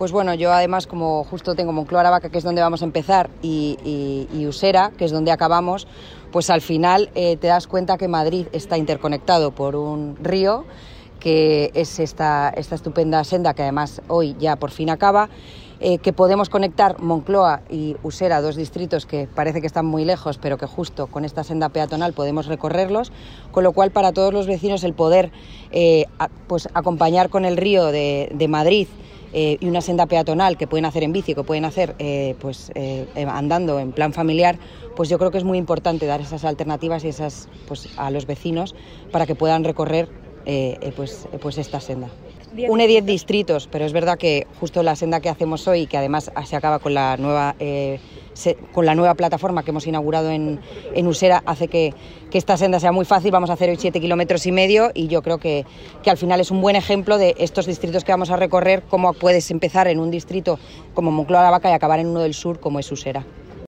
Pues bueno, yo además, como justo tengo Moncloa-Aravaca, que es donde vamos a empezar, y Usera, que es donde acabamos, pues al final te das cuenta que Madrid está interconectado por un río, que es esta estupenda senda que además hoy ya por fin acaba, que podemos conectar Moncloa y Usera, dos distritos que parece que están muy lejos, pero que justo con esta senda peatonal podemos recorrerlos, con lo cual para todos los vecinos el poder pues acompañar con el río de Madrid y una senda peatonal que pueden hacer en bici, que pueden hacer andando en plan familiar, pues yo creo que es muy importante dar esas alternativas y esas pues a los vecinos para que puedan recorrer pues esta senda. Une 10 distritos, pero es verdad que justo la senda que hacemos hoy, que además se acaba con la nueva plataforma que hemos inaugurado en Usera, hace que esta senda sea muy fácil. Vamos a hacer hoy 7,5 kilómetros y yo creo que al final es un buen ejemplo de estos distritos que vamos a recorrer, cómo puedes empezar en un distrito como Moncloa-Aravaca y acabar en uno del sur como es Usera.